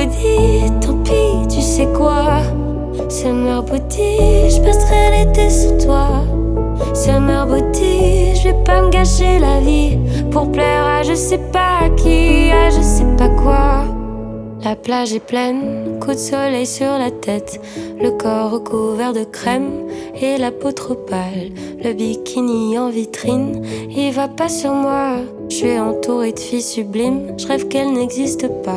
Body, tant pis, tu sais quoi. Summer Body, je passerai l'été sur toi. Summer Body, je vais pas me gâcher la vie pour plaire à je sais pas qui, à je sais pas quoi. La plage est pleine, coup de soleil sur la tête, le corps recouvert de crème et la peau trop pâle. Le bikini en vitrine, il va pas sur moi. Je suis entourée de filles sublimes, je rêve qu'elles n'existent pas.